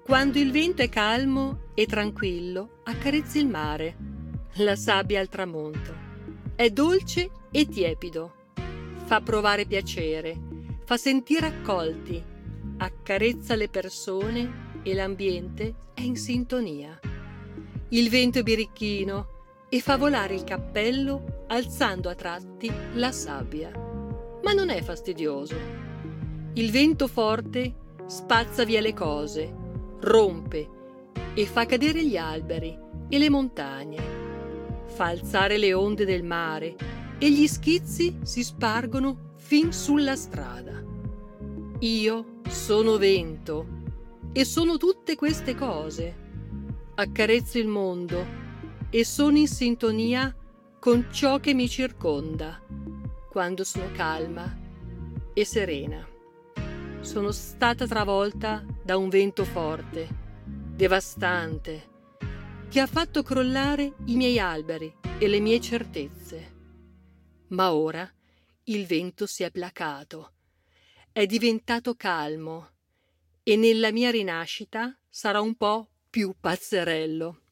Quando il vento è calmo e tranquillo, accarezzi il mare, la sabbia al tramonto. È dolce e tiepido, fa provare piacere, fa sentire accolti, accarezza le persone e l'ambiente è in sintonia. Il vento è birichino e fa volare il cappello alzando a tratti la sabbia. Ma non è fastidioso. Il vento forte spazza via le cose, rompe e fa cadere gli alberi e le montagne. Fa alzare le onde del mare e gli schizzi si spargono fin sulla strada. Io sono vento e sono tutte queste cose. Accarezzo il mondo e sono in sintonia con ciò che mi circonda quando sono calma e serena. Sono stata travolta da un vento forte, devastante, che ha fatto crollare i miei alberi e le mie certezze. Ma ora il vento si è placato, è diventato calmo e nella mia rinascita sarà un po' più pazzerello.